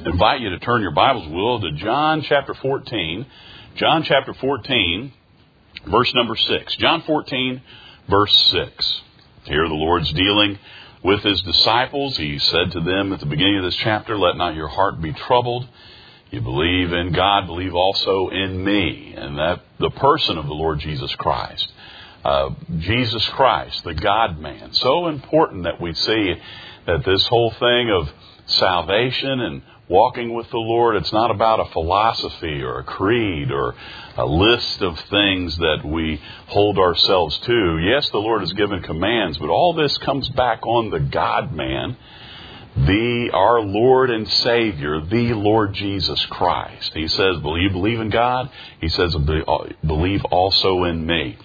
invite you to turn your Bibles, will, to John chapter 14. John chapter 14, verse number 6. John 14, verse 6. Here the Lord's dealing with His disciples. He said to them at the beginning of this chapter, "Let not your heart be troubled. You believe in God, believe also in me." And that the person of the Lord Jesus Christ. Jesus Christ, the God-man. So important that we see that this whole thing of salvation and walking with the Lord, it's not about a philosophy or a creed or a list of things that we hold ourselves to. Yes, the Lord has given commands, but all this comes back on the God-man, our Lord and Savior, the Lord Jesus Christ. He says, "Will you believe in God?" He says, "Believe also in me."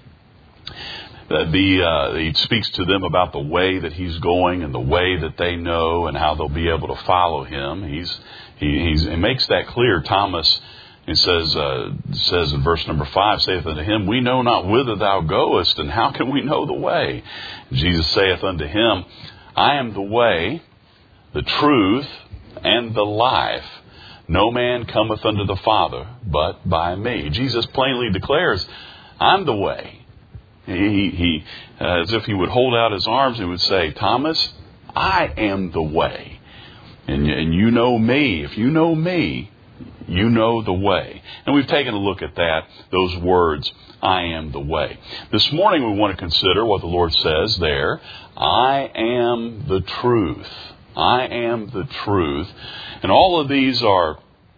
He speaks to them about the way that He's going and the way that they know and how they'll be able to follow Him. He makes that clear. Thomas, he says in verse number 5, saith unto Him, "We know not whither thou goest, and how can we know the way?" Jesus saith unto him, "I am the way, the truth, and the life. No man cometh unto the Father but by me." Jesus plainly declares, "I'm the way." He as if He would hold out His arms and would say, "Thomas, I am the way. And you know me. If you know me, you know the way." And we've taken a look at that, those words, "I am the way." This morning we want to consider what the Lord says there. I am the truth. I am the truth. And all of these are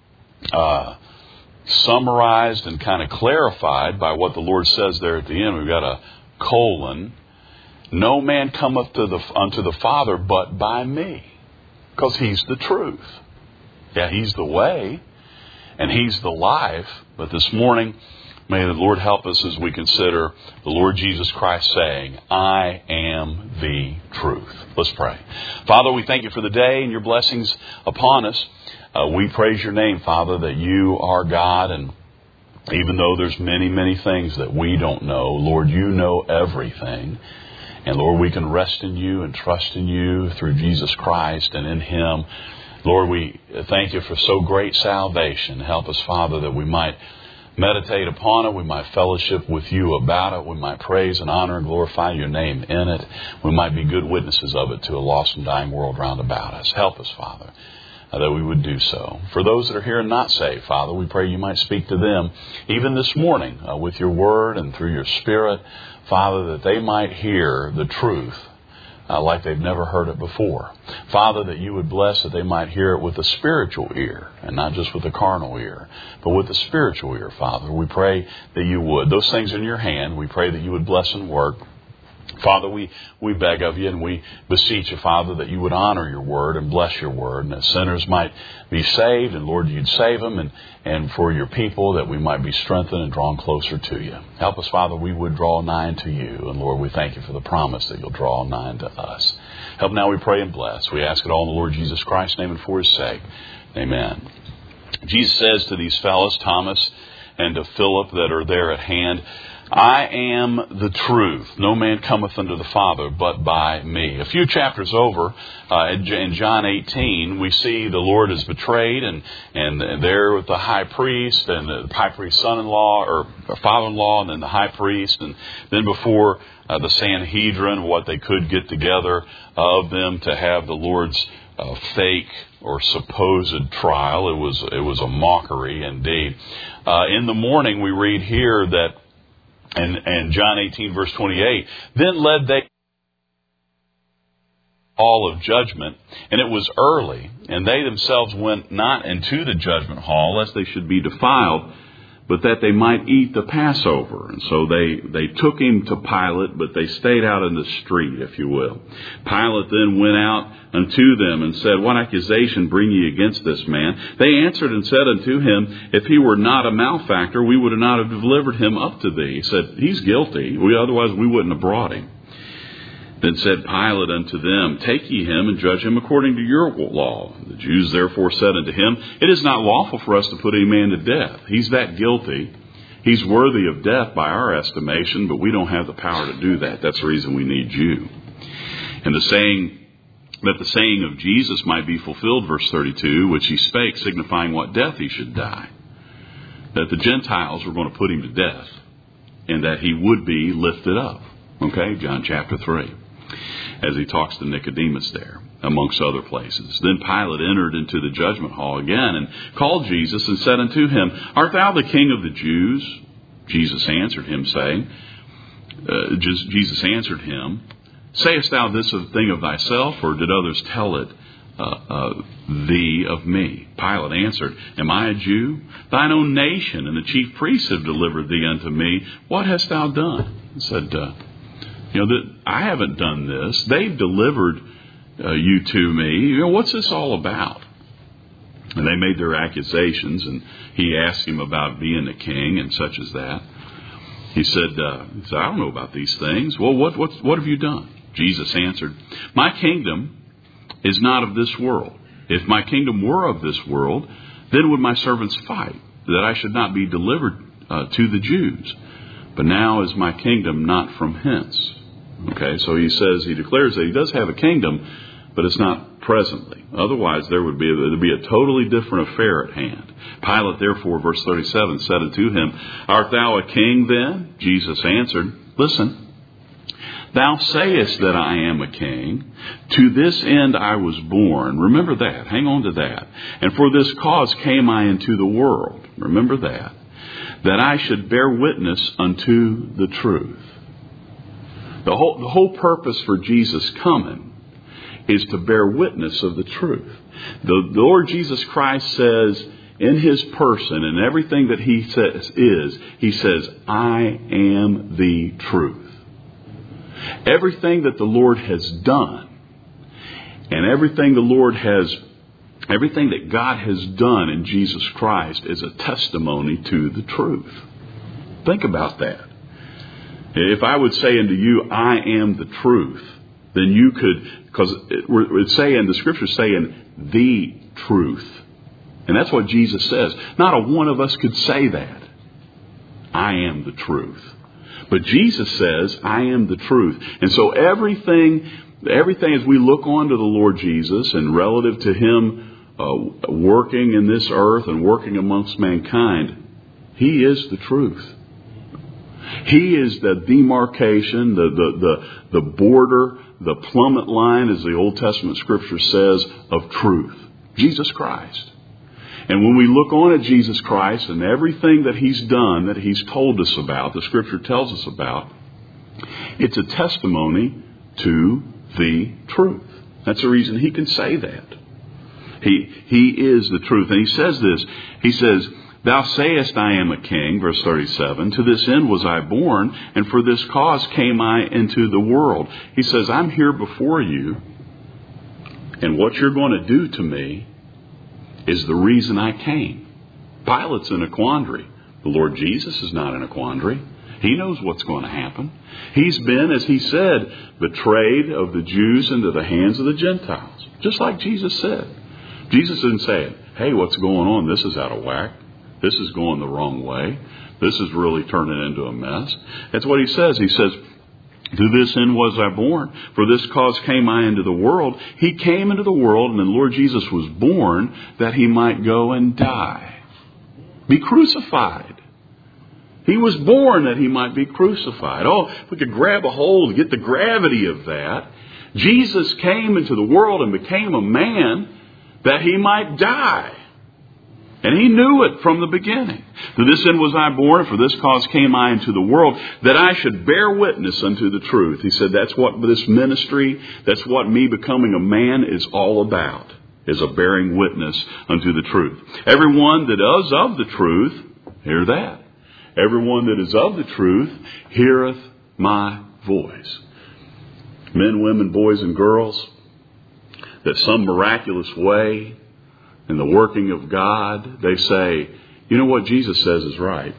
summarized and kind of clarified by what the Lord says there at the end. We've got a colon. "No man cometh unto the Father but by me." Because He's the truth. Yeah, He's the way and He's the life. But this morning, may the Lord help us as we consider the Lord Jesus Christ saying, "I am the truth." Let's pray. Father, we thank You for the day and Your blessings upon us. We praise Your name, Father, that You are God, and even though there's many, many things that we don't know, Lord, You know everything. And Lord, we can rest in You and trust in You through Jesus Christ and in Him. Lord, we thank You for so great salvation. Help us, Father, that we might meditate upon it. We might fellowship with You about it. We might praise and honor and glorify Your name in it. We might be good witnesses of it to a lost and dying world round about us. Help us, Father, that we would do so. For those that are here and not saved, Father, we pray You might speak to them even this morning with Your word and through Your Spirit, Father, that they might hear the truth like they've never heard it before. Father, that You would bless that they might hear it with a spiritual ear and not just with a carnal ear, but with a spiritual ear, Father. We pray that You would. Those things in Your hand, we pray that You would bless and work. Father, we beg of You and we beseech You, Father, that You would honor Your word and bless Your word, and that sinners might be saved, and Lord, You'd save them, and for Your people that we might be strengthened and drawn closer to You. Help us, Father, we would draw nigh to You, and Lord, we thank You for the promise that You'll draw nigh to us. Help now, we pray and bless. We ask it all in the Lord Jesus Christ's name and for His sake. Amen. Jesus says to these fellows, Thomas and to Philip that are there at hand, "I am the truth. No man cometh unto the Father but by me." A few chapters over, in John 18, we see the Lord is betrayed, and there with the high priest and the high priest's son-in-law or father-in-law, and then the high priest, and then before the Sanhedrin, what they could get together of them to have the Lord's fake or supposed trial. It was a mockery indeed. In the morning, we read here that. And John 18, verse 28, "Then led they hall of judgment, and it was early, and they themselves went not into the judgment hall, lest they should be defiled, but that they might eat the Passover." And so they took Him to Pilate, but they stayed out in the street, if you will. Pilate then went out unto them and said, "What accusation bring ye against this man?" They answered and said unto him, "If he were not a malefactor, we would not have delivered him up to thee." He said, "He's guilty. Otherwise we wouldn't have brought him." Then said Pilate unto them, "Take ye him and judge him according to your law." The Jews therefore said unto him, "It is not lawful for us to put a man to death. He's that guilty. He's worthy of death by our estimation, but we don't have the power to do that. That's the reason we need you." And the saying that the saying of Jesus might be fulfilled, verse 32, which he spake, signifying what death he should die. That the Gentiles were going to put him to death, and that he would be lifted up. Okay, John chapter 3, as he talks to Nicodemus there, amongst other places. Then Pilate entered into the judgment hall again, and called Jesus, and said unto him, Art thou the King of the Jews? Jesus answered him, Sayest thou this thing of thyself, or did others tell it thee of me? Pilate answered, Am I a Jew? Thine own nation and the chief priests have delivered thee unto me. What hast thou done? He said, I haven't done this. They've delivered you to me. What's this all about? And they made their accusations, and he asked him about being a king and such as that. He said, I don't know about these things. Well, what have you done? Jesus answered, My kingdom is not of this world. If my kingdom were of this world, then would my servants fight, that I should not be delivered to the Jews. But now is my kingdom not from hence. Okay, so he declares that he does have a kingdom, but it's not presently. Otherwise, there'd be a totally different affair at hand. Pilate, therefore, verse 37, said unto him, Art thou a king then? Jesus answered, Listen, thou sayest that I am a king. To this end I was born. Remember that. Hang on to that. And for this cause came I into the world. Remember that. That I should bear witness unto the truth. The whole purpose for Jesus coming is to bear witness of the truth. The Lord Jesus Christ says in his person, and everything that he says, I am the truth. Everything that the Lord has done, and everything that God has done in Jesus Christ is a testimony to the truth. Think about that. If I would say unto you, I am the truth, then you could, because the scripture's saying the truth. And that's what Jesus says. Not a one of us could say that. I am the truth. But Jesus says, I am the truth. And so everything as we look on to the Lord Jesus and relative to him working in this earth and working amongst mankind, he is the truth. He is the demarcation, the border, the plummet line, as the Old Testament scripture says, of truth. Jesus Christ. And when we look on at Jesus Christ and everything that he's done, that he's told us about, the scripture tells us about, it's a testimony to the truth. That's the reason he can say that. He is the truth. And he says this. He says, Thou sayest I am a king, verse 37, to this end was I born, and for this cause came I into the world. He says, I'm here before you, and what you're going to do to me is the reason I came. Pilate's in a quandary. The Lord Jesus is not in a quandary. He knows what's going to happen. He's been, as he said, betrayed of the Jews into the hands of the Gentiles. Just like Jesus said. Jesus didn't say, hey, what's going on? This is out of whack. This is going the wrong way. This is really turning into a mess. That's what he says. He says, to this end was I born. For this cause came I into the world. He came into the world, and the Lord Jesus was born that he might go and die. Be crucified. He was born that he might be crucified. Oh, if we could grab a hold and get the gravity of that. Jesus came into the world and became a man that he might die. And he knew it from the beginning. To this end was I born, and for this cause came I into the world, that I should bear witness unto the truth. He said that's what this ministry, that's what me becoming a man is all about, is a bearing witness unto the truth. Everyone that is of the truth, hear that. Everyone that is of the truth heareth my voice. Men, women, boys, and girls, that some miraculous way, in the working of God, they say, you know what Jesus says is right.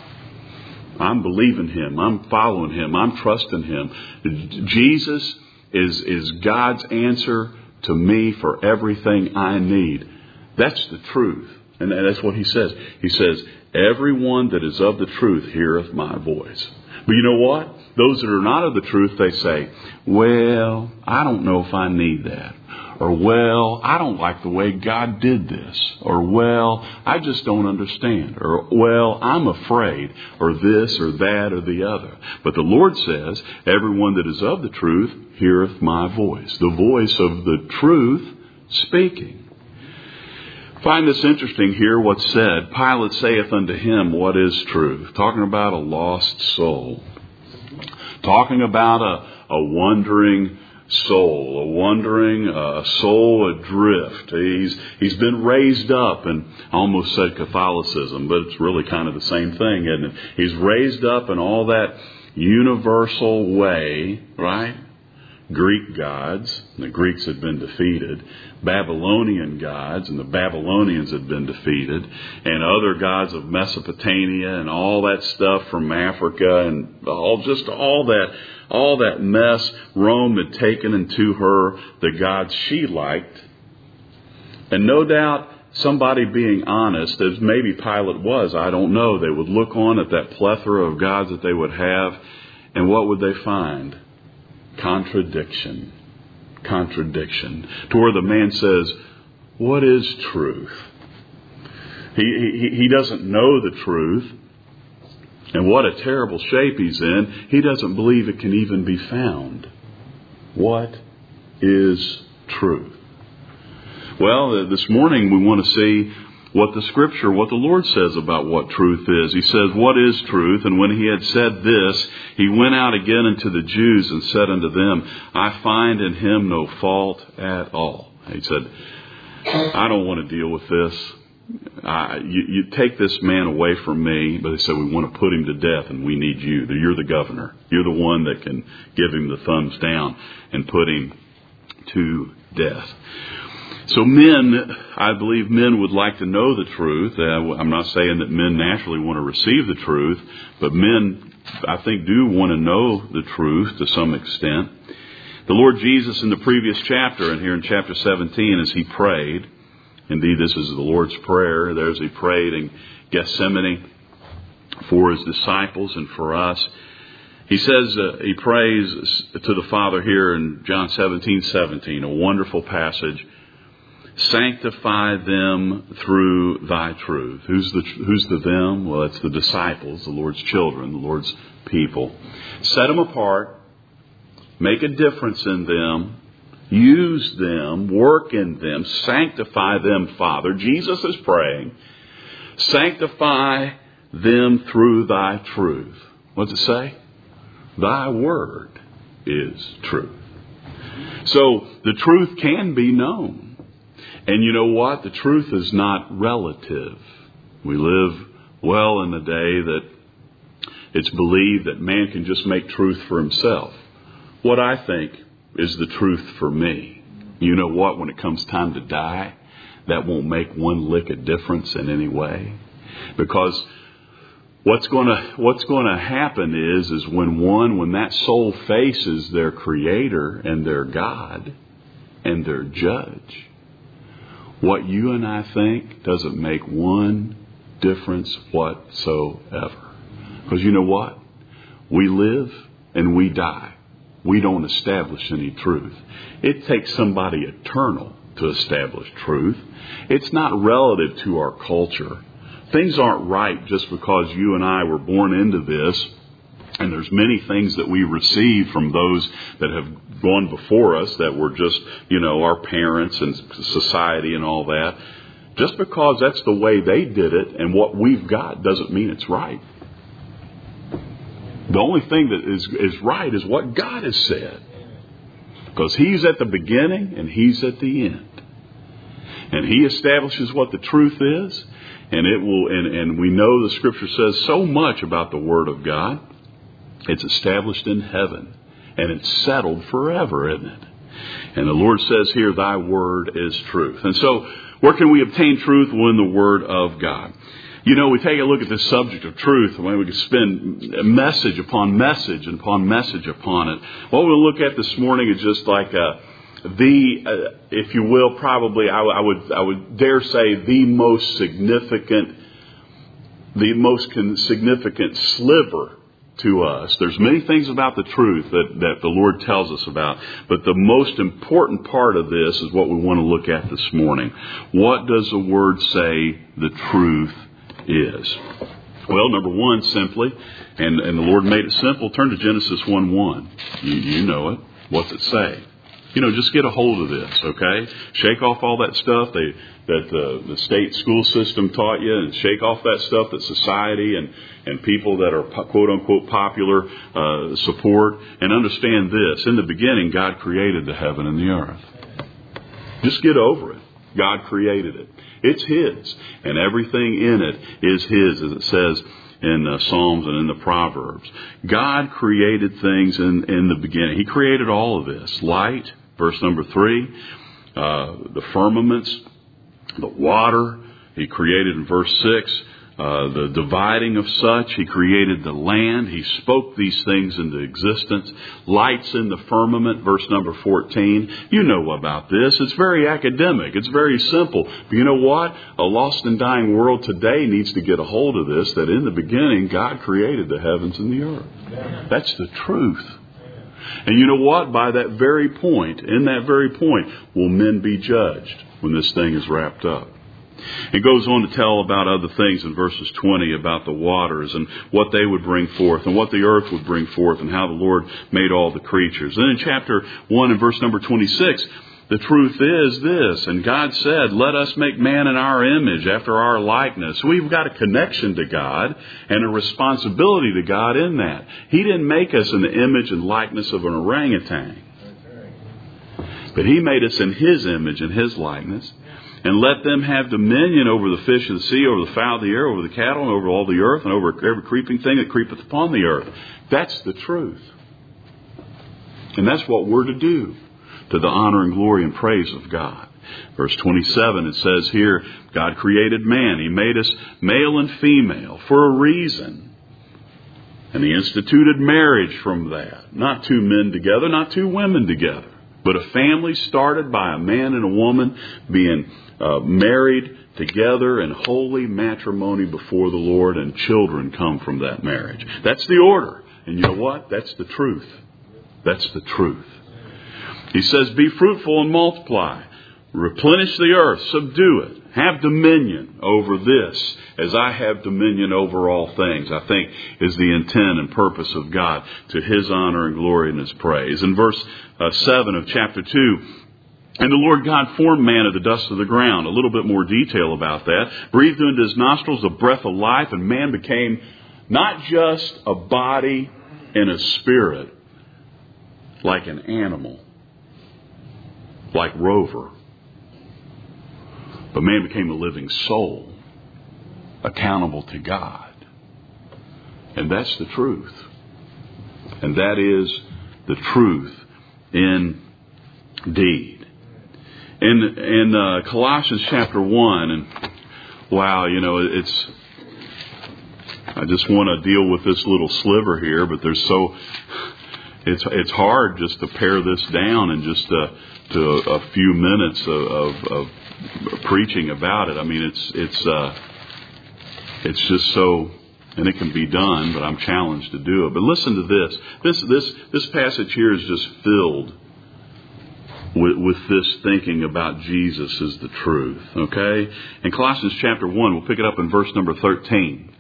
I'm believing him. I'm following him. I'm trusting him. Jesus is God's answer to me for everything I need. That's the truth. And that's what he says. He says, everyone that is of the truth heareth my voice. But you know what? Those that are not of the truth, they say, well, I don't know if I need that. Or, well, I don't like the way God did this. Or, well, I just don't understand. Or, well, I'm afraid. Or this or that or the other. But the Lord says, everyone that is of the truth heareth my voice. The voice of the truth speaking. Find this interesting here, what's said. Pilate saith unto him, what is truth? Talking about a lost soul. Talking about a wandering soul, a soul adrift. He's been raised up, and I almost said Catholicism, but it's really kind of the same thing, isn't it? He's raised up in all that universal way, right? Greek gods, and the Greeks had been defeated. Babylonian gods, and the Babylonians had been defeated. And other gods of Mesopotamia and all that stuff from Africa and all that mess Rome had taken into her, the gods she liked. And no doubt somebody being honest, as maybe Pilate was, I don't know, they would look on at that plethora of gods that they would have, and what would they find? Contradiction. To where the man says, what is truth? He doesn't know the truth. And what a terrible shape he's in. He doesn't believe it can even be found. What is truth? Well, this morning we want to see what the Lord says about what truth is. He says, what is truth? And when he had said this, he went out again unto the Jews and said unto them, I find in him no fault at all. He said, I don't want to deal with this. You take this man away from me. But they said, we want to put him to death and we need you. You're the governor. You're the one that can give him the thumbs down and put him to death. So I believe men would like to know the truth. I'm not saying that men naturally want to receive the truth, but men, I think, do want to know the truth to some extent. The Lord Jesus in the previous chapter, and here in chapter 17, as he prayed, indeed this is the Lord's Prayer, there's he prayed in Gethsemane for his disciples and for us. He says, he prays to the Father here in John 17:17, a wonderful passage. Sanctify them through thy truth. Who's the them? Well, it's the disciples, the Lord's children, the Lord's people. Set them apart. Make a difference in them. Use them. Work in them. Sanctify them, Father. Jesus is praying. Sanctify them through thy truth. What's it say? Thy word is truth. So the truth can be known. And you know what? The truth is not relative. We live well in the day that it's believed that man can just make truth for himself. What I think is the truth for me. You know what? When it comes time to die, that won't make one lick of difference in any way. Because what's going to happen is when that soul faces their Creator and their God and their Judge, what you and I think doesn't make one difference whatsoever. Because you know what? We live and we die. We don't establish any truth. It takes somebody eternal to establish truth. It's not relative to our culture. Things aren't right just because you and I were born into this. And there's many things that we receive from those that have gone before us that were just, our parents and society and all that. Just because that's the way they did it and what we've got doesn't mean it's right. The only thing that is right is what God has said. Because He's at the beginning and He's at the end. And He establishes what the truth is. And it will, and we know the Scripture says so much about the Word of God. It's established in heaven. And it's settled forever, isn't it? And the Lord says here, thy word is truth. And so, where can we obtain truth? Well, in the Word of God. We take a look at this subject of truth, and we could spend message upon message and upon message upon it. What we'll look at this morning is just like if you will, probably I would dare say the most significant sliver to us. There's many things about the truth that the Lord tells us about, but the most important part of this is what we want to look at this morning. What does the Word say the truth is? Well, number one, simply, and the Lord made it simple, turn to Genesis 1:1. You know it. What's it say? Just get a hold of this, okay? Shake off all that stuff that the state school system taught you, and shake off that stuff that society and people that are quote-unquote popular support, and understand this. In the beginning, God created the heaven and the earth. Just get over it. God created it. It's His, and everything in it is His, as it says in the Psalms and in the Proverbs. God created things in the beginning. He created all of this. Light, verse number 3, the firmaments, the water. He created in verse 6, the dividing of such. He created the land. He spoke these things into existence. Lights in the firmament, verse number 14. You know about this. It's very academic. It's very simple. But you know what? A lost and dying world today needs to get a hold of this, that in the beginning, God created the heavens and the earth. That's the truth. And you know what? By that very point, in that very point, will men be judged when this thing is wrapped up. It goes on to tell about other things in verses 20 about the waters and what they would bring forth and what the earth would bring forth and how the Lord made all the creatures. Then in chapter 1 and verse number 26, the truth is this, and God said, let us make man in our image, after our likeness. We've got a connection to God and a responsibility to God in that. He didn't make us in the image and likeness of an orangutan. But He made us in His image and His likeness. And let them have dominion over the fish of the sea, over the fowl of the air, over the cattle, and over all the earth, and over every creeping thing that creepeth upon the earth. That's the truth. And that's what we're to do, to the honor and glory and praise of God. Verse 27, it says here, God created man. He made us male and female for a reason. And He instituted marriage from that. Not two men together, not two women together, but a family started by a man and a woman being married together in holy matrimony before the Lord, and children come from that marriage. That's the order. And you know what? That's the truth. That's the truth. He says, be fruitful and multiply. Replenish the earth. Subdue it. Have dominion over this as I have dominion over all things, I think is the intent and purpose of God, to His honor and glory and His praise. In verse 7 of chapter 2, and the Lord God formed man of the dust of the ground. A little bit more detail about that. Breathed into his nostrils the breath of life, and man became not just a body and a spirit, like an animal, like Rover. But man became a living soul, accountable to God. And that's the truth. And that is the truth indeed. In Colossians chapter 1, and wow, I just want to deal with this little sliver here, but it's hard just to pare this down in just to a few minutes of preaching about it. I mean, it's just so, and it can be done, but I'm challenged to do it. But listen to this. This passage here is just filled with this thinking about Jesus as the truth. Okay? In Colossians chapter 1, we'll pick it up in verse number 13.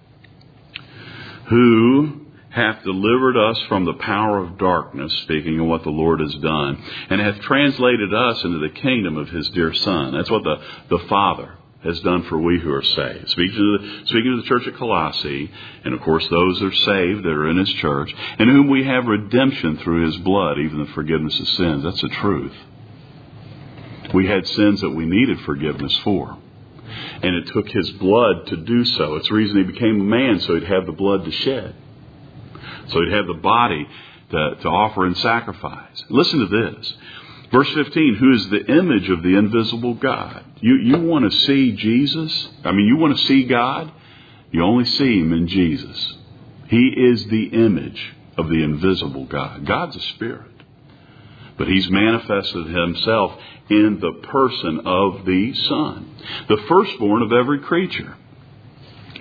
Who hath delivered us from the power of darkness, speaking of what the Lord has done, and hath translated us into the kingdom of His dear Son. That's what the Father has done for we who are saved. Speaking to the church at Colossae, and of course those that are saved that are in His church, in whom we have redemption through His blood, even the forgiveness of sins. That's the truth. We had sins that we needed forgiveness for. And it took His blood to do so. It's the reason He became a man, so He'd have the blood to shed. So He'd have the body to offer in sacrifice. Listen to this. Verse 15, who is the image of the invisible God. You want to see Jesus? You want to see God? You only see Him in Jesus. He is the image of the invisible God. God's a spirit. But He's manifested Himself in the person of the Son, the firstborn of every creature.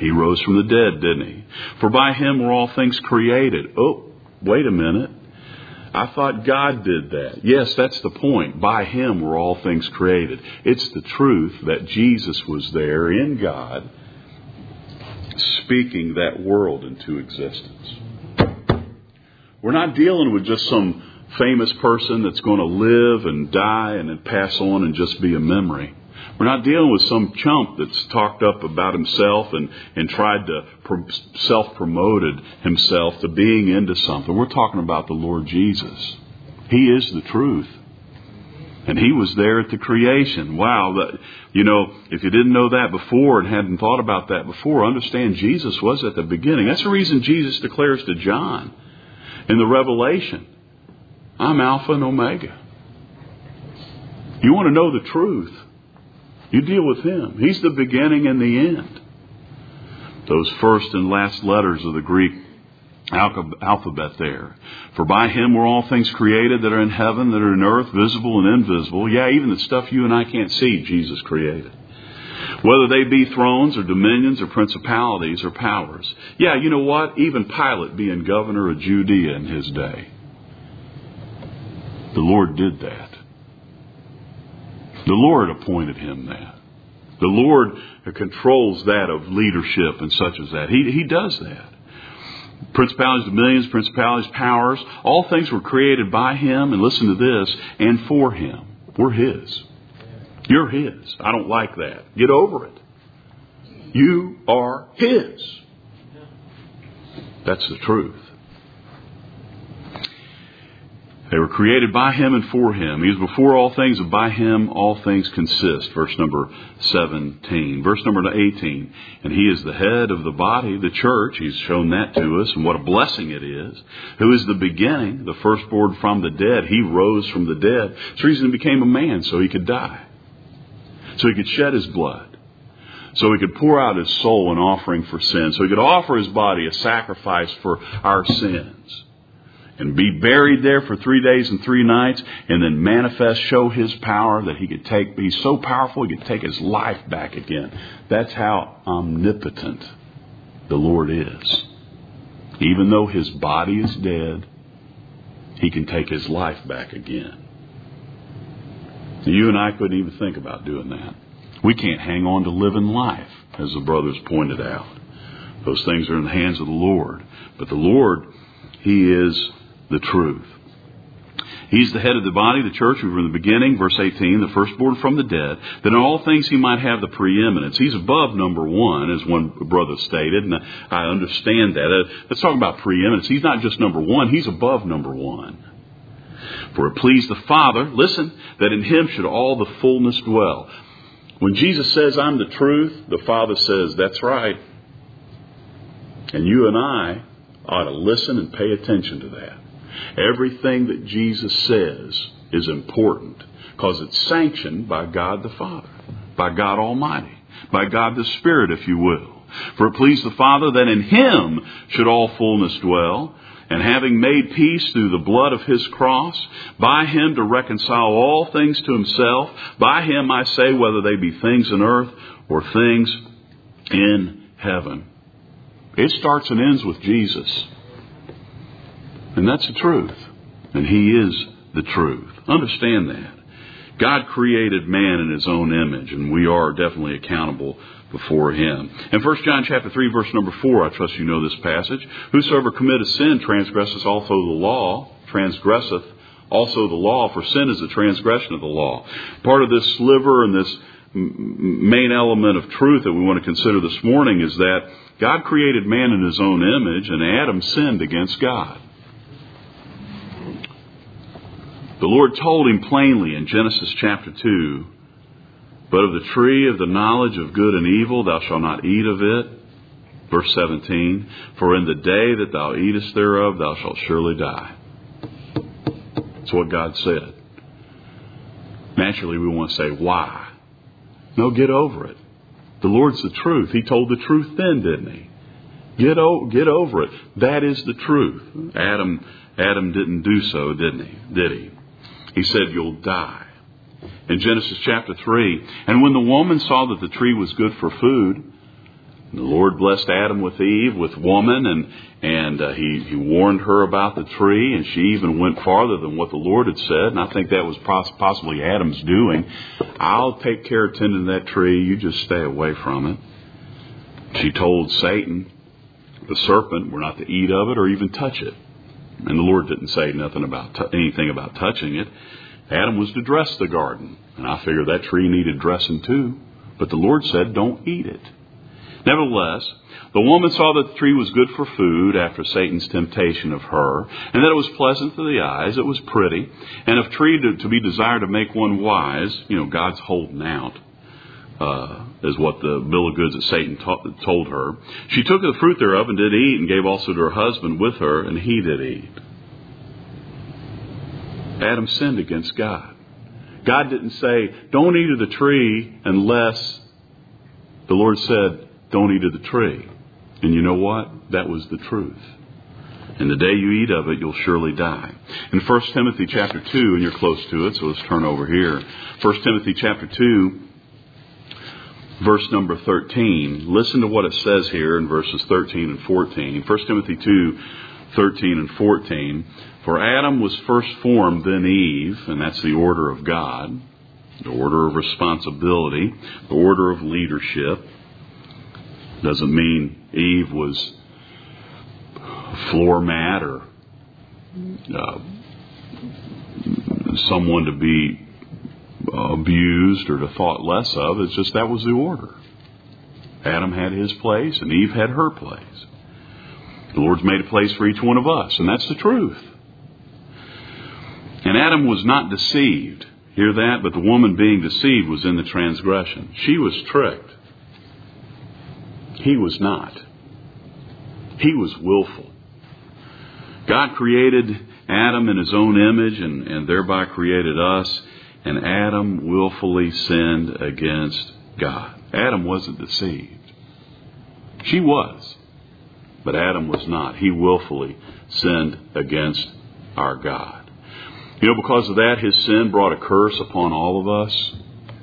He rose from the dead, didn't he? For by him were all things created. Oh, wait a minute. I thought God did that. Yes, that's the point. By him were all things created. It's the truth that Jesus was there in God, speaking that world into existence. We're not dealing with just some famous person that's going to live and die and then pass on and just be a memory. We're not dealing with some chump that's talked up about himself and tried to self-promoted himself to being into something. We're talking about the Lord Jesus. He is the truth. And he was there at the creation. Wow. If you didn't know that before and hadn't thought about that before, understand Jesus was at the beginning. That's the reason Jesus declares to John in the Revelation, I'm Alpha and Omega. You want to know the truth, you deal with him. He's the beginning and the end. Those first and last letters of the Greek alphabet there. For by him were all things created that are in heaven, that are in earth, visible and invisible. Yeah, even the stuff you and I can't see, Jesus created. Whether they be thrones or dominions or principalities or powers. Yeah, you know what? Even Pilate being governor of Judea in his day. The Lord did that. The Lord appointed him that. The Lord controls that of leadership and such as that. He does that. Principalities, dominions, principalities, powers, all things were created by him, and listen to this, and for him. We're his. You're his. I don't like that. Get over it. You are his. That's the truth. They were created by him and for him. He was before all things, and by him all things consist. Verse number 17. Verse number 18. And he is the head of the body, the church. He's shown that to us, and what a blessing it is. Who is the beginning, the firstborn from the dead. He rose from the dead. That's the reason he became a man, so he could die. So he could shed his blood. So he could pour out his soul an offering for sin. So he could offer his body a sacrifice for our sins. And be buried there for 3 days and 3 nights, and then manifest, show his power that he could take, be so powerful he could take his life back again. That's how omnipotent the Lord is. Even though his body is dead, he can take his life back again. You and I couldn't even think about doing that. We can't hang on to living life, as the brothers pointed out. Those things are in the hands of the Lord. But the Lord, he is the truth. He's the head of the body, the church, who were in the beginning, verse 18, the firstborn from the dead, that in all things he might have the preeminence. He's above number one, as one brother stated, and I understand that. Let's talk about preeminence. He's not just number one, he's above number one. For it pleased the Father, listen, that in him should all the fullness dwell. When Jesus says, I'm the truth, the Father says, that's right. And you and I ought to listen and pay attention to that. Everything that Jesus says is important because it's sanctioned by God the Father, by God Almighty, by God the Spirit, if you will. For it pleased the Father that in him should all fullness dwell, and having made peace through the blood of his cross, by him to reconcile all things to himself, by him I say, whether they be things in earth or things in heaven. It starts and ends with Jesus. And that's the truth. And he is the truth. Understand that. God created man in his own image, and we are definitely accountable before him. In 1 John chapter 3, verse number 4, I trust you know this passage. Whosoever committeth sin transgresseth also the law, for sin is the transgression of the law. Part of this sliver and this main element of truth that we want to consider this morning is that God created man in his own image, and Adam sinned against God. The Lord told him plainly in Genesis chapter 2, but of the tree of the knowledge of good and evil thou shalt not eat of it. Verse 17, for in the day that thou eatest thereof thou shalt surely die. That's what God said. Naturally we want to say, why? No, get over it. The Lord's the truth. He told the truth then, didn't he? Get over it. That is the truth. Adam didn't do so, did he? He said, you'll die. In Genesis chapter 3, and when the woman saw that the tree was good for food, And the Lord blessed Adam with Eve, with woman, and he warned her about the tree, and she even went farther than what the Lord had said, and I think that was possibly Adam's doing. I'll take care of tending that tree, you just stay away from it. She told Satan, the serpent, we're not to eat of it or even touch it. And the Lord didn't say nothing about anything about touching it. Adam was to dress the garden, and I figured that tree needed dressing too, but the Lord said, don't eat it. Nevertheless, the woman saw that the tree was good for food after Satan's temptation of her, and that it was pleasant to the eyes, it was pretty, and a tree to be desired to make one wise. God's holding out, is what the bill of goods that Satan told her. She took of the fruit thereof and did eat, and gave also to her husband with her, and he did eat. Adam sinned against God. God didn't say, don't eat of the tree unless the Lord said, don't eat of the tree. And you know what? That was the truth. And the day you eat of it, you'll surely die. In 1 Timothy chapter 2, and you're close to it, so let's turn over here. 1 Timothy chapter 2, verse number 13. Listen to what it says here in verses 13 and 14. 1 Timothy 2, 13 and 14. For Adam was first formed, then Eve, and that's the order of God, the order of responsibility, the order of leadership. Doesn't mean Eve was a floor mat or someone to be abused or to thought less of. It's just that was the order. Adam had his place and Eve had her place. The Lord's made a place for each one of us, and that's the truth. And Adam was not deceived. Hear that? But the woman being deceived was in the transgression. She was tricked. He was not. He was willful. God created Adam in his own image and thereby created us. And Adam willfully sinned against God. Adam wasn't deceived. She was. But Adam was not. He willfully sinned against our God. Because of that, his sin brought a curse upon all of us.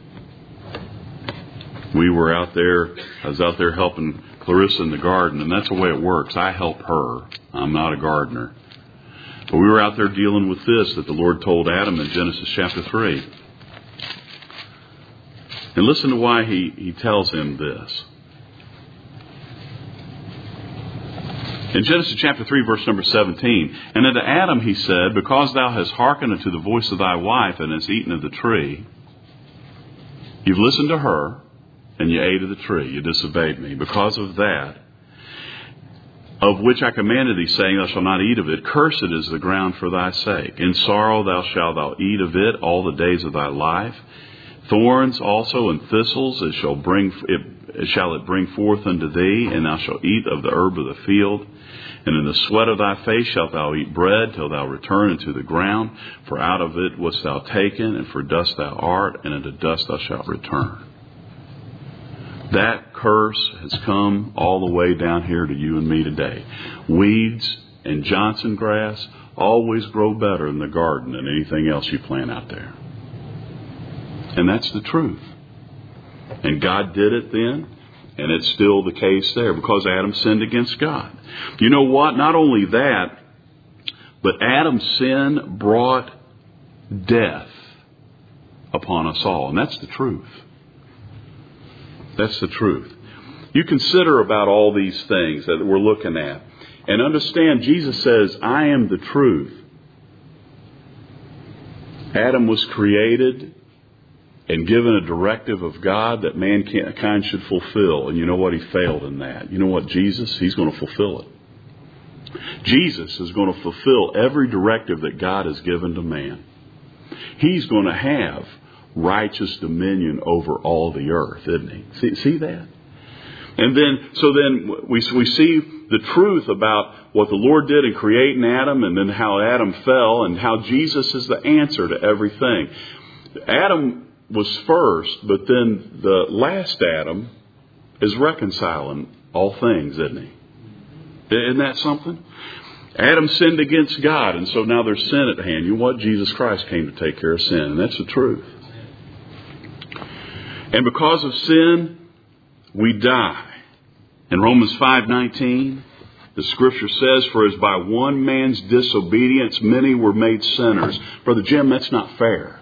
I was out there helping Clarissa in the garden, and that's the way it works. I help her. I'm not a gardener. But we were out there dealing with this that the Lord told Adam in Genesis chapter 3. And listen to why he tells him this. In Genesis chapter 3, verse number 17, and unto Adam he said, because thou hast hearkened unto the voice of thy wife, and hast eaten of the tree, you've listened to her, and you ate of the tree, you disobeyed me. Because of that, of which I commanded thee, saying, thou shalt not eat of it, cursed is the ground for thy sake. In sorrow shalt eat of it all the days of thy life. Thorns also and thistles shall it bring forth unto thee, and thou shalt eat of the herb of the field. And in the sweat of thy face shalt thou eat bread till thou return into the ground. For out of it wast thou taken, and for dust thou art, and into dust thou shalt return. That curse has come all the way down here to you and me today. Weeds and Johnson grass always grow better in the garden than anything else you plant out there. And that's the truth. And God did it then, and it's still the case there because Adam sinned against God. You know what? Not only that, but Adam's sin brought death upon us all. And that's the truth. That's the truth. You consider about all these things that we're looking at and understand Jesus says, I am the truth. Adam was created and given a directive of God that mankind should fulfill. And you know what? He failed in that. You know what? Jesus, he's going to fulfill it. Jesus is going to fulfill every directive that God has given to man. He's going to have righteous dominion over all the earth, isn't he? See that? And then we see the truth about what the Lord did in creating Adam, and then how Adam fell, and how Jesus is the answer to everything. Adam was first, but then the last Adam is reconciling all things, isn't he? Isn't that something? Adam sinned against God, and so now there's sin at hand. You know what? Jesus Christ came to take care of sin, and that's the truth. And because of sin, we die. In Romans 5:19, the Scripture says, "For as by one man's disobedience many were made sinners." Brother Jim, that's not fair.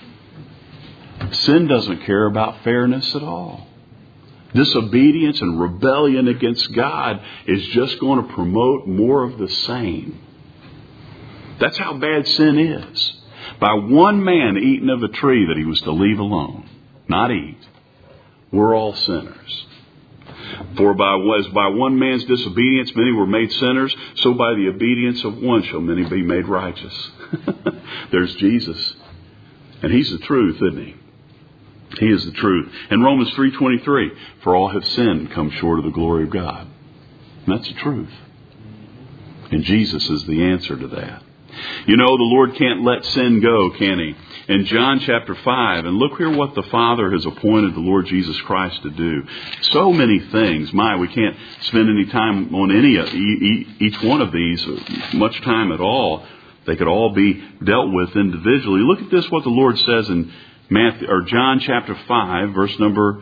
Sin doesn't care about fairness at all. Disobedience and rebellion against God is just going to promote more of the same. That's how bad sin is. By one man eating of a tree that he was to leave alone, not eat, we're all sinners. For as by one man's disobedience many were made sinners, so by the obedience of one shall many be made righteous. There's Jesus. And He's the truth, isn't He? He is the truth. In Romans 3:23, "For all have sinned and come short of the glory of God." And that's the truth. And Jesus is the answer to that. You know, the Lord can't let sin go, can He? In John chapter 5, and look here what the Father has appointed the Lord Jesus Christ to do. So many things. We can't spend any time on each one of these, much time at all. They could all be dealt with individually. Look at this, what the Lord says in John chapter 5, verse number,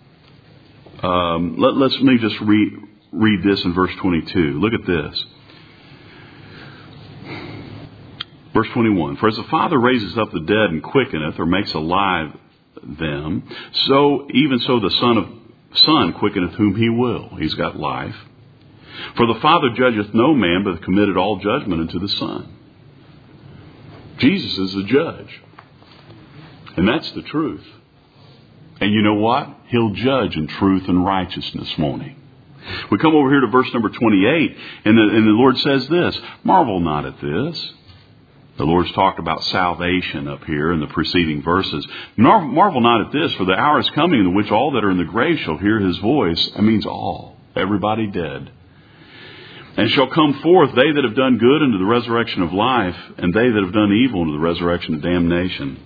let me just read this in verse 22. Look at this. Verse 21, "For as the Father raises up the dead and quickeneth, or makes alive them, even so the Son quickeneth whom He will." He's got life. "For the Father judgeth no man, but hath committed all judgment unto the Son." Jesus is the judge. And that's the truth. And you know what? He'll judge in truth and righteousness, won't He? We come over here to verse number 28, and the Lord says this, "Marvel not at this." The Lord's talked about salvation up here in the preceding verses. "Marvel not at this, for the hour is coming in which all that are in the grave shall hear His voice." That means all. Everybody dead. "And shall come forth, they that have done good into the resurrection of life, and they that have done evil into the resurrection of damnation."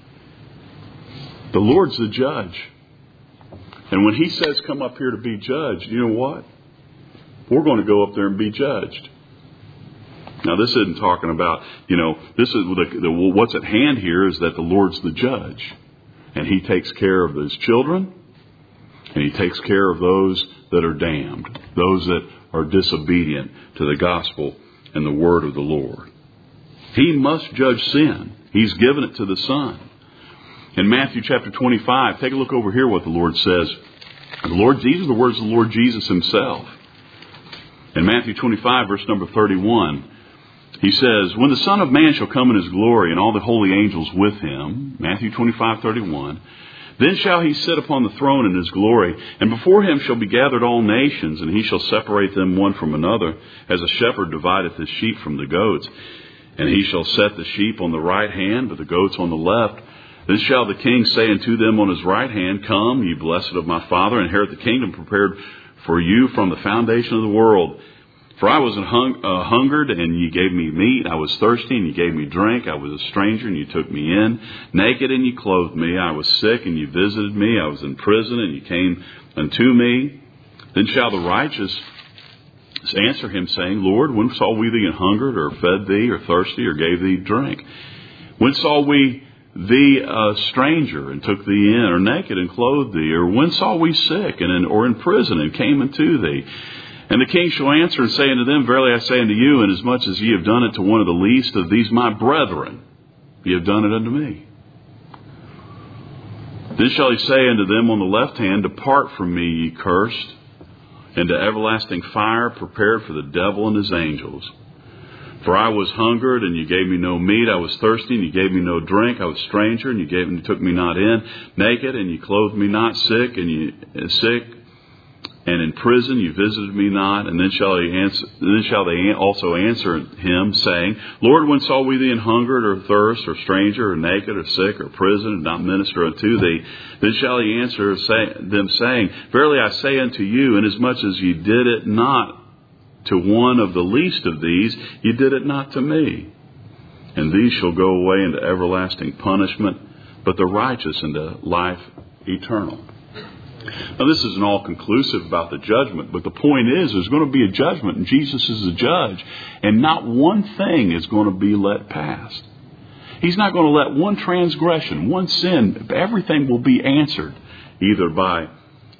The Lord's the judge. And when He says come up here to be judged, you know what? We're going to go up there and be judged. Now, this isn't talking about, this is what's at hand here is that the Lord's the judge. And He takes care of His children, and He takes care of those that are damned, those that are disobedient to the gospel and the word of the Lord. He must judge sin. He's given it to the Son. In Matthew chapter 25, take a look over here what the Lord says. These are the words of the Lord Jesus Himself. In Matthew 25, verse number 31, He says, "When the Son of Man shall come in His glory, and all the holy angels with Him," Matthew 25:31, "then shall He sit upon the throne in His glory, and before Him shall be gathered all nations, and He shall separate them one from another, as a shepherd divideth his sheep from the goats. And He shall set the sheep on the right hand, but the goats on the left. Then shall the King say unto them on His right hand, Come, ye blessed of my Father, inherit the kingdom prepared for you from the foundation of the world. For I was hungered, and ye gave me meat. I was thirsty, and ye gave me drink. I was a stranger, and ye took me in. Naked, and ye clothed me. I was sick, and ye visited me. I was in prison, and ye came unto me. Then shall the righteous answer Him, saying, Lord, when saw we thee hungered, or fed thee, or thirsty, or gave thee drink? When saw we thee a stranger, and took thee in, or naked, and clothed thee? Or when saw we sick, or in prison, and came unto thee? And the King shall answer and say unto them, Verily I say unto you, inasmuch as ye have done it to one of the least of these my brethren, ye have done it unto me. Then shall He say unto them on the left hand, Depart from me, ye cursed, into everlasting fire prepared for the devil and his angels. For I was hungered, and ye gave me no meat. I was thirsty, and ye gave me no drink. I was a stranger, and ye took me not in. Naked, and ye clothed me not. Sick, and in prison you visited me not. And then shall they also answer Him, saying, Lord, when saw we thee in hungered, or thirst, or stranger, or naked, or sick, or prison, and not minister unto thee? Then shall He answer them, saying, Verily I say unto you, inasmuch as ye did it not to one of the least of these, ye did it not to me. And these shall go away into everlasting punishment, but the righteous into life eternal. Now, this isn't all conclusive about the judgment, but the point is there's going to be a judgment, and Jesus is the judge, and not one thing is going to be let past. He's not going to let one transgression, one sin, everything will be answered, either by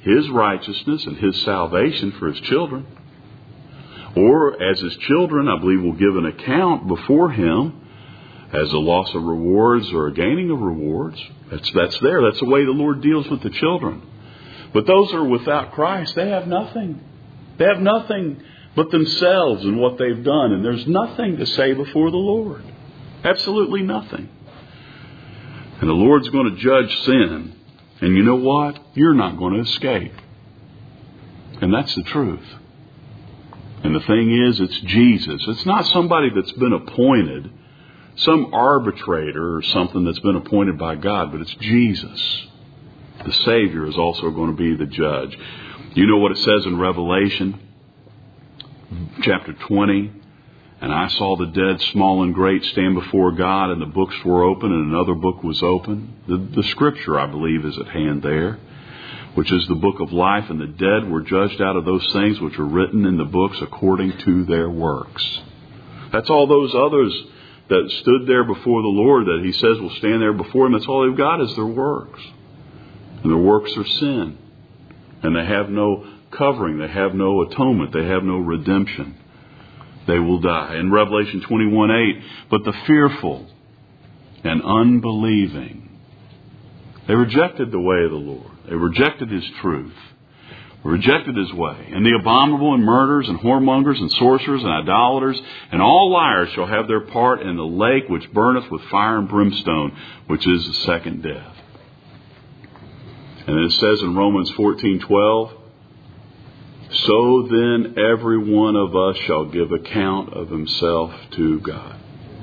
His righteousness and His salvation for His children. Or as His children, I believe, will give an account before Him as a loss of rewards or a gaining of rewards. That's there. That's the way the Lord deals with the children. But those who are without Christ, they have nothing. They have nothing but themselves and what they've done. And there's nothing to say before the Lord. Absolutely nothing. And the Lord's going to judge sin. And you know what? You're not going to escape. And that's the truth. And the thing is, it's Jesus. It's not somebody that's been appointed, some arbitrator or something that's been appointed by God, but it's Jesus. The Savior is also going to be the judge. You know what it says in Revelation chapter 20? And I saw the dead, small and great, stand before God, and the books were open, and another book was open. The scripture, I believe, is at hand there, which is the book of life, and the dead were judged out of those things which were written in the books according to their works. That's all those others that stood there before the Lord that He says will stand there before Him. That's all they've got is their works. And their works are sin. And they have no covering. They have no atonement. They have no redemption. They will die. In Revelation 21:8, but the fearful and unbelieving, they rejected the way of the Lord. They rejected His truth. Rejected His way. And the abominable and murderers and whoremongers and sorcerers and idolaters and all liars shall have their part in the lake which burneth with fire and brimstone, which is the second death. And it says in Romans 14:12, so then every one of us shall give account of himself to God.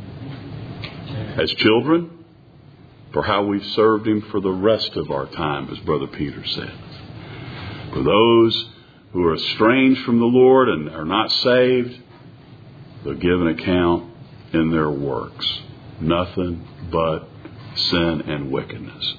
As children, for how we've served Him for the rest of our time, as Brother Peter said. For those who are estranged from the Lord and are not saved, they'll give an account in their works. Nothing but sin and wickedness.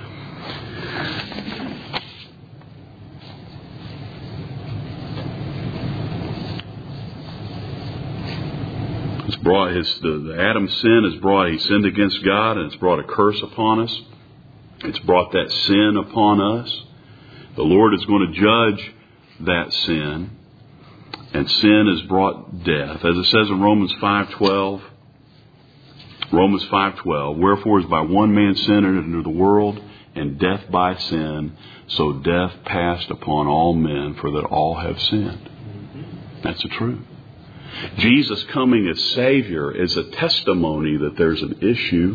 The Adam's sin has brought, he sinned against God, and it's brought a curse upon us. It's brought that sin upon us. The Lord is going to judge that sin, and sin has brought death. As it says in Romans 5:12, wherefore is by one man sin entered into the world, and death by sin, so death passed upon all men, for that all have sinned. That's the truth. Jesus coming as Savior is a testimony that there's an issue.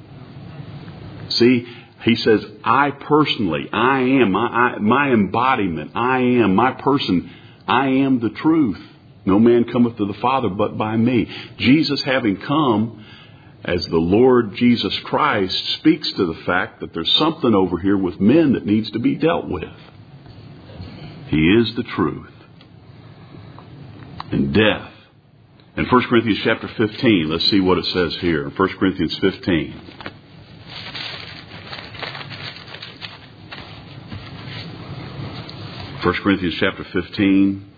See, He says, I personally, I am, my embodiment, I am, my person, I am the truth. No man cometh to the Father but by me. Jesus having come as the Lord Jesus Christ speaks to the fact that there's something over here with men that needs to be dealt with. He is the truth. And death. In 1 Corinthians chapter 15, let's see what it says here. In 1 Corinthians 15. First Corinthians chapter 15,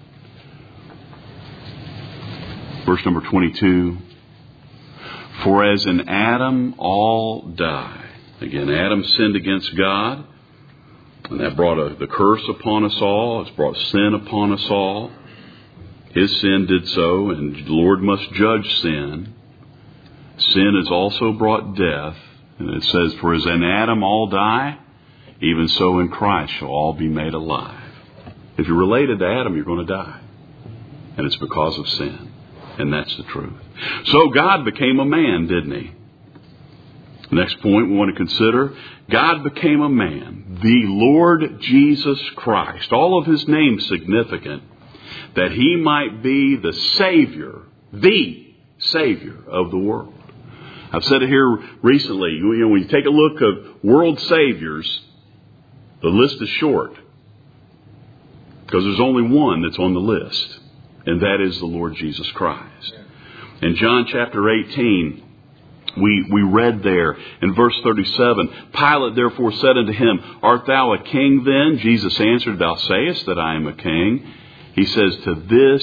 verse number 22. For as in Adam all die. Again, Adam sinned against God, and that brought the curse upon us all. It's brought sin upon us all. His sin did so, and the Lord must judge sin. Sin has also brought death. And it says, for as in Adam all die, even so in Christ shall all be made alive. If you're related to Adam, you're going to die. And it's because of sin. And that's the truth. So God became a man, didn't He? Next point we want to consider, God became a man. The Lord Jesus Christ. All of His name significant. That He might be the Savior of the world. I've said it here recently. When you take a look at world saviors, the list is short. Because there's only one that's on the list. And that is the Lord Jesus Christ. In John chapter 18, we read there in verse 37, Pilate therefore said unto Him, art thou a king then? Jesus answered, thou sayest that I am a king. He says, to this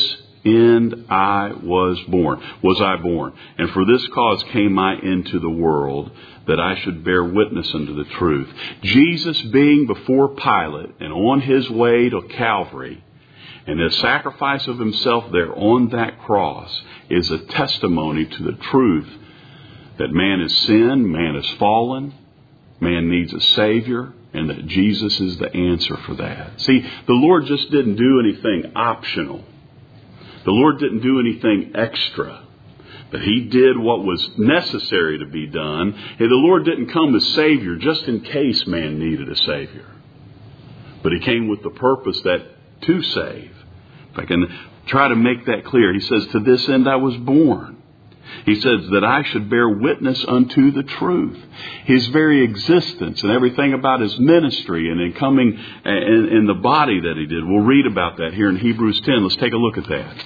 end was I born. And for this cause came I into the world, that I should bear witness unto the truth. Jesus being before Pilate and on his way to Calvary, and the sacrifice of himself there on that cross is a testimony to the truth that man has sinned, man has fallen, man needs a Savior, and that Jesus is the answer for that. See, the Lord just didn't do anything optional. The Lord didn't do anything extra. But He did what was necessary to be done. And the Lord didn't come as Savior just in case man needed a Savior. But He came with the purpose that to save. If I can try to make that clear. He says, to this end I was born. He says that I should bear witness unto the truth. His very existence and everything about His ministry and in coming in the body that He did. We'll read about that here in Hebrews 10. Let's take a look at that.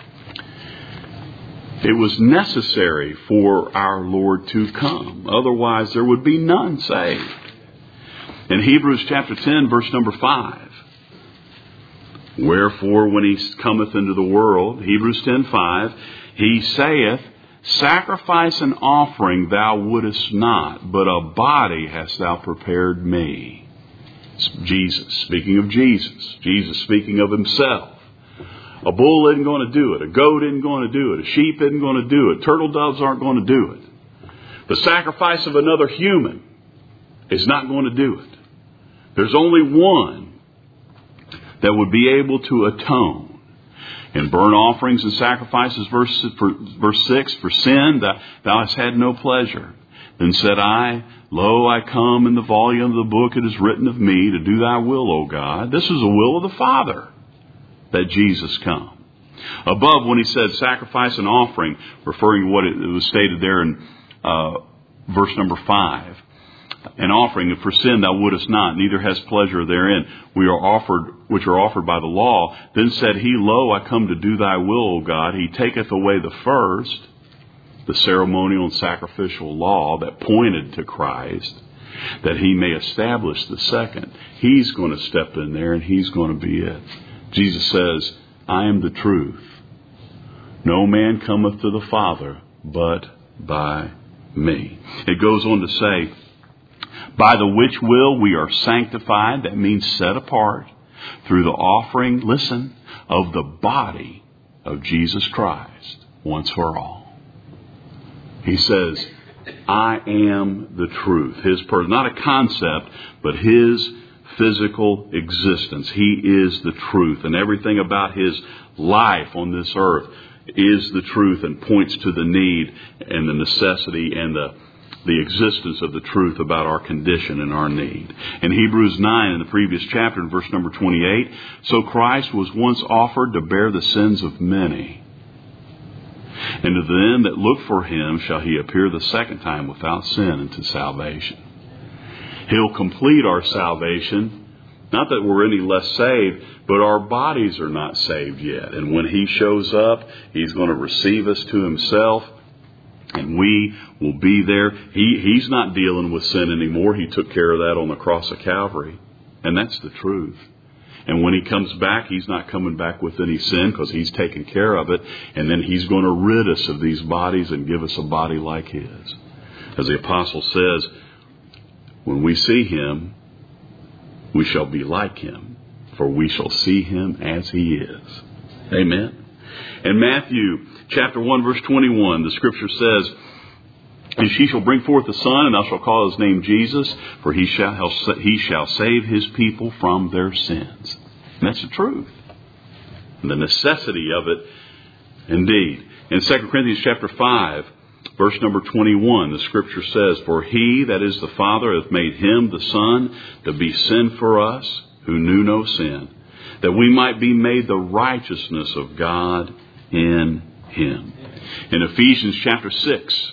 It was necessary for our Lord to come. Otherwise there would be none saved. In Hebrews chapter 10 verse number 5. Wherefore when He cometh into the world, Hebrews 10:5, He saith, sacrifice and offering thou wouldest not, but a body hast thou prepared me. Jesus, speaking of Jesus. Jesus speaking of Himself. A bull isn't going to do it. A goat isn't going to do it. A sheep isn't going to do it. Turtle doves aren't going to do it. The sacrifice of another human is not going to do it. There's only one that would be able to atone. In burnt offerings and sacrifices, verse 6, for sin thou hast had no pleasure. Then said I, lo, I come, in the volume of the book it is written of me, to do thy will, O God. This is the will of the Father, that Jesus come. Above, when He said sacrifice and offering, referring to what it was stated there in verse number 5, an offering for sin thou wouldest not, neither hast pleasure therein, which are offered by the law. Then said He, lo, I come to do thy will, O God. He taketh away the first, the ceremonial and sacrificial law that pointed to Christ, that He may establish the second. He's going to step in there and He's going to be it. Jesus says, I am the truth. No man cometh to the Father but by me. It goes on to say, by the which will we are sanctified, that means set apart, through the offering, listen, of the body of Jesus Christ, once for all. He says, I am the truth. His person, not a concept, but His physical existence. He is the truth. And everything about His life on this earth is the truth and points to the need and the necessity and the existence of the truth about our condition and our need. In Hebrews 9, in the previous chapter, in verse number 28, so Christ was once offered to bear the sins of many. And to them that look for Him shall He appear the second time without sin unto salvation. He'll complete our salvation. Not that we're any less saved, but our bodies are not saved yet. And when He shows up, He's going to receive us to Himself. And we will be there. He's not dealing with sin anymore. He took care of that on the cross of Calvary. And that's the truth. And when He comes back, He's not coming back with any sin because He's taken care of it. And then He's going to rid us of these bodies and give us a body like His. As the apostle says, when we see Him, we shall be like Him, for we shall see Him as He is. Amen. In Matthew chapter 1, verse 21, the scripture says, and she shall bring forth a son, and thou shalt call his name Jesus, for he shall save his people from their sins. And that's the truth. And the necessity of it, indeed. In 2 Corinthians chapter 5, verse number 21, the scripture says, for He, that is the Father, hath made Him, the Son, to be sin for us, who knew no sin, that we might be made the righteousness of God in Him. In Ephesians chapter 6,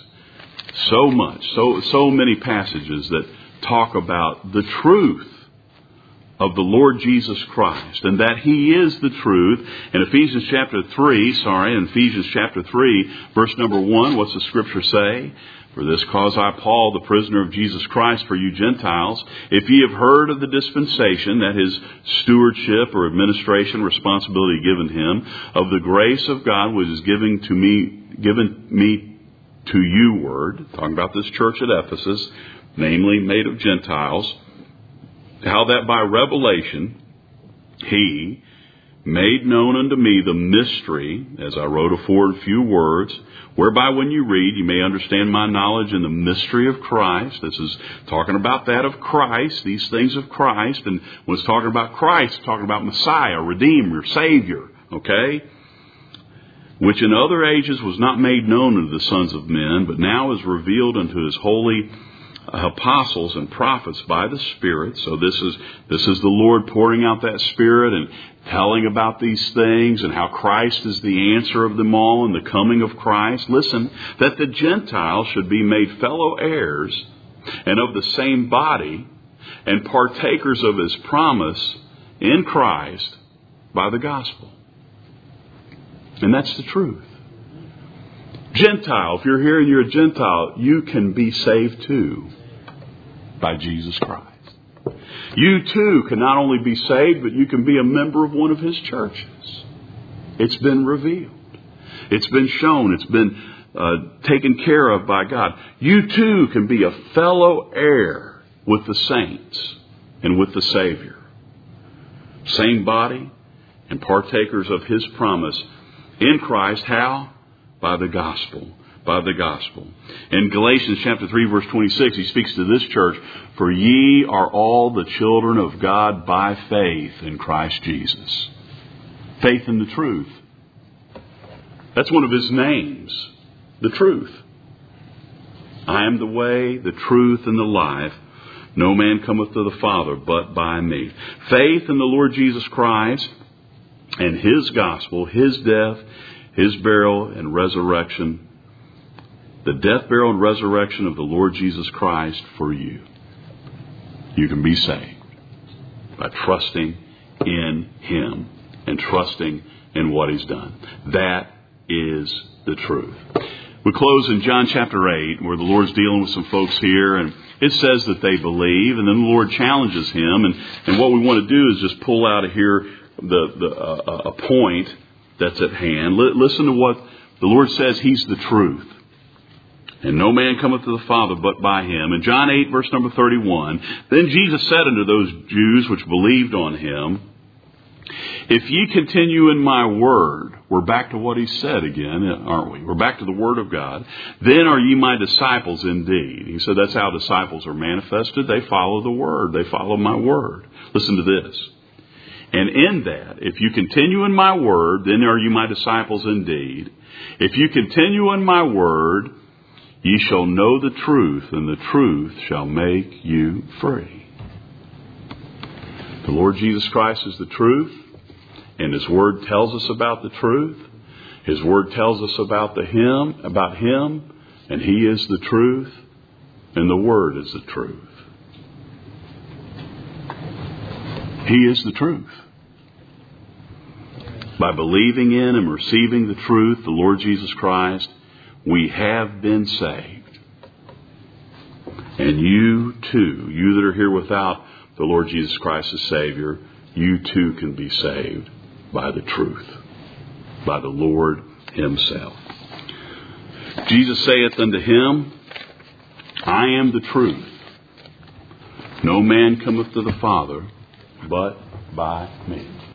so many passages that talk about the truth of the Lord Jesus Christ, and that He is the truth. In Ephesians chapter 3, verse number 1, what's the scripture say? For this cause I, Paul, the prisoner of Jesus Christ for you Gentiles, if ye have heard of the dispensation, that is stewardship or administration responsibility given him, of the grace of God which is given me to you word, talking about this church at Ephesus, namely made of Gentiles, how that by revelation he made known unto me the mystery, as I wrote afore in few words, whereby when you read, you may understand my knowledge in the mystery of Christ. This is talking about that of Christ, these things of Christ. And when it's talking about Christ, it's talking about Messiah, Redeemer, Savior, okay? Which in other ages was not made known unto the sons of men, but now is revealed unto his holy apostles and prophets by the Spirit. So this is the Lord pouring out that Spirit and telling about these things and how Christ is the answer of them all and the coming of Christ. Listen, that the Gentiles should be made fellow heirs and of the same body and partakers of his promise in Christ by the gospel. And that's the truth. Gentile, if you're here and you're a Gentile, you can be saved too by Jesus Christ. You too can not only be saved, but you can be a member of one of his churches. It's been revealed. It's been shown. It's been taken care of by God. You too can be a fellow heir with the saints and with the Savior. Same body and partakers of his promise in Christ. How? By the gospel. By the gospel. In Galatians chapter 3 verse 26, he speaks to this church, for ye are all the children of God by faith in Christ Jesus. Faith in the truth. That's one of his names. The truth. I am the way, the truth, and the life. No man cometh to the Father but by me. Faith in the Lord Jesus Christ and his gospel, his death, his burial and resurrection. The death, burial, and resurrection of the Lord Jesus Christ for you. You can be saved by trusting in him and trusting in what he's done. That is the truth. We close in John chapter 8, where the Lord's dealing with some folks here, and it says that they believe, and then the Lord challenges him, and what we want to do is just pull out of here a point that's at hand. Listen to what the Lord says. He's the truth. And no man cometh to the Father but by him. In John 8, verse number 31, then Jesus said unto those Jews which believed on him, if ye continue in my word, we're back to what he said again, aren't we? We're back to the word of God. Then are ye my disciples indeed. He said that's how disciples are manifested. They follow the word. They follow my word. Listen to this. And in that, if you continue in my word, then are you my disciples indeed. If you continue in my word, ye shall know the truth, and the truth shall make you free. The Lord Jesus Christ is the truth, and his word tells us about the truth. His word tells us about him, and he is the truth, and the word is the truth. He is the truth. By believing in and receiving the truth, the Lord Jesus Christ, we have been saved. And you too, you that are here without the Lord Jesus Christ as Savior, you too can be saved by the truth, by the Lord himself. Jesus saith unto him, I am the truth. No man cometh to the Father but by me.